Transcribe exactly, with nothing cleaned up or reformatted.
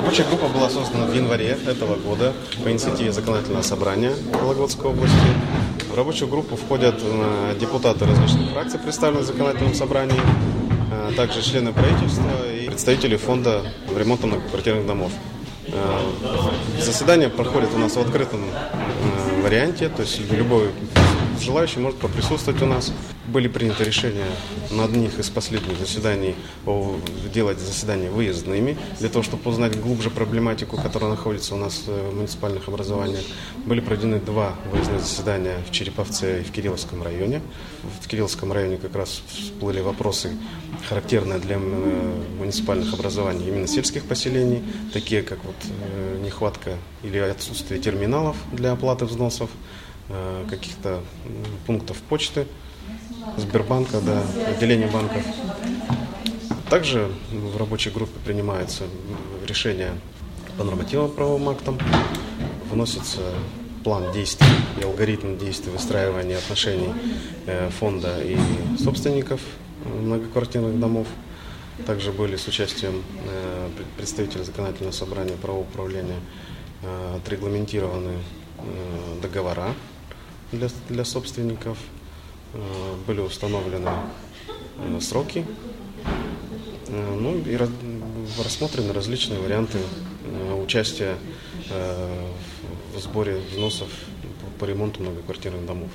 Рабочая группа была создана в январе этого года по инициативе Законодательного собрания Вологодской области. В рабочую группу входят депутаты различных фракций, представленных в Законодательном собрании, также члены правительства и представители фонда ремонта многоквартирных домов. Заседание проходит у нас в открытом варианте, то есть любой желающий может поприсутствовать у нас. Были приняты решения на одних из последних заседаний делать заседания выездными, для того, чтобы узнать глубже проблематику, которая находится у нас в муниципальных образованиях. Были проведены два выездных заседания в Череповце и в Кирилловском районе. В Кирилловском районе как раз всплыли вопросы, характерные для муниципальных образований именно сельских поселений, такие как вот нехватка или отсутствие терминалов для оплаты взносов, каких-то пунктов почты, Сбербанка, да, отделения банков. Также в рабочей группе принимаются решения по нормативно-правовым актам, вносится план действий и алгоритм действий выстраивания отношений фонда и собственников многоквартирных домов. Также были с участием представителей Законодательного собрания правового управления отрегламентированы договора для, для собственников, были установлены сроки, ну и рассмотрены различные варианты участия в сборе взносов по ремонту многоквартирных домов.